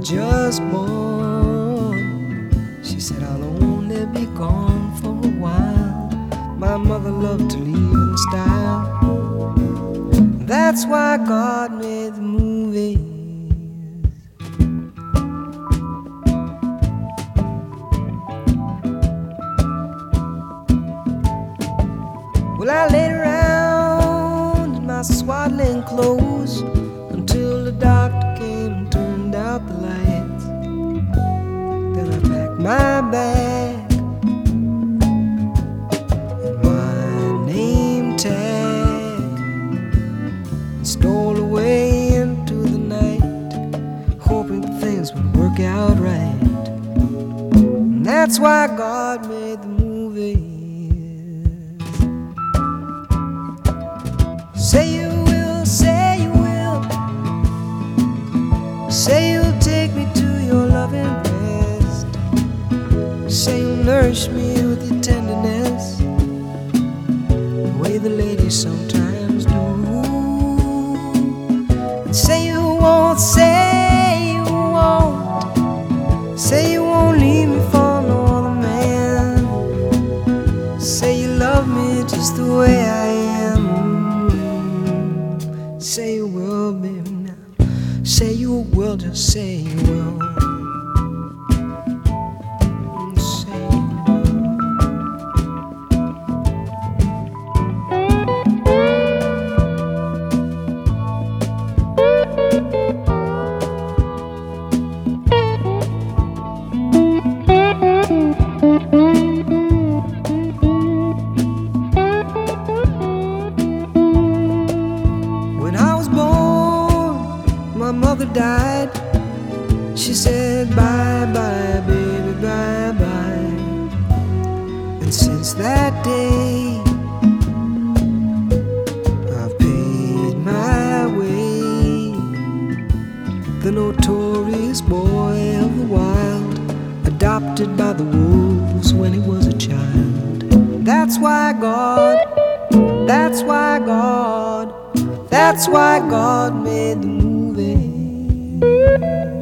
just born. She said, I'll only be gone for a while. My mother loved to leave in style. That's why God made the movies. Well, I laid around in my swaddling clothes until the doctor came and turned out the lights. Then I packed my bag and my name tag and stole away into the night, hoping things would work out right. And that's why God made the movie. Say you will, say you will. Say you'll take me to your loving breast. Say you'll nourish me with your tenderness, the way the ladies sometimes do. And say you won't, say you won't. Say you won't leave me for no other man. Say you love me just the way I am. Say you will, baby, now. Say you will, just say you will. Say you When I was born, my mother died. She said, bye, bye, baby, bye, bye. And since that day, I've paid my way. The notorious boy of the wild, adopted by the wolves when he was a child. That's why God, that's why God, that's why God made the movie.